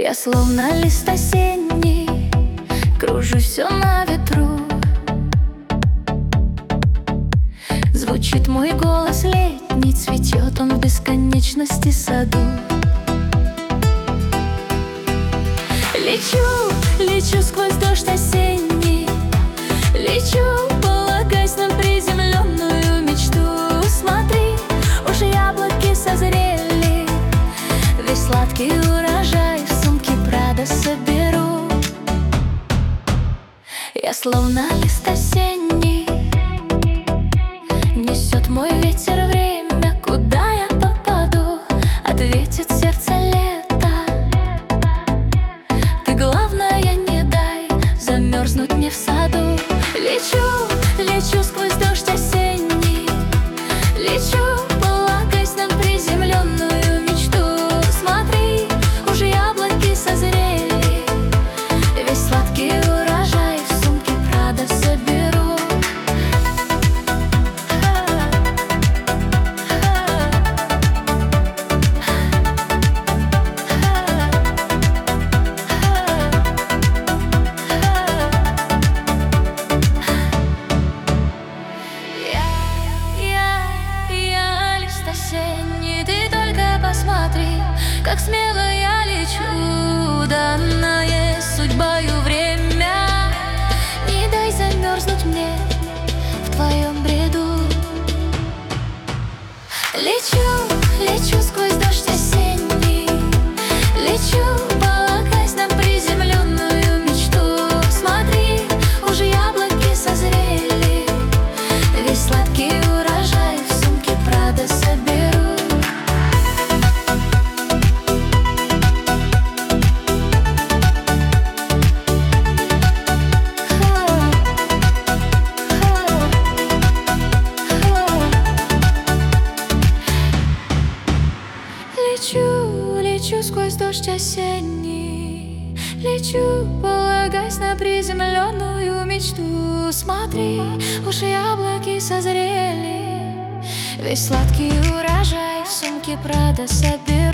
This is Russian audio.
Я словно лист осенний, кружусь все на ветру. Звучит мой голос летний, цветет он в бесконечности саду. Лечу, лечу сквозь дождь осенний, лечу, полагаясь на приземленную мечту. Смотри, уже яблоки созрели, весь сладкий урожай в сумке Прада соберу. Я словно лист осенний, несет мой ветер время, куда я попаду, ответит сердце лето. Ты, главное, не дай замерзнуть мне в саду. Лечу, лечу сквозь дождь осенний, лечу, полагаясь на приземленную мечту. Смотри, уже яблоки созрели, весь сладкий урожай в сумке Прада соберу. Я лист осенний, ты только посмотри, как смело я лечу. Данное судьбою время, не дай замерзнуть мне в твоем бреду. Лечу, лечу сквозь дождь осенний, лечу, полагаясь на приземленную мечту. Смотри, уже яблоки созрели, весь сладкий урожай в сумке Прада соберу. Лечу, лечу сквозь дождь осенний, лечу, полагаясь на приземленную мечту. Смотри, уже яблоки созрели, весь сладкий урожай в сумке Прада соберу.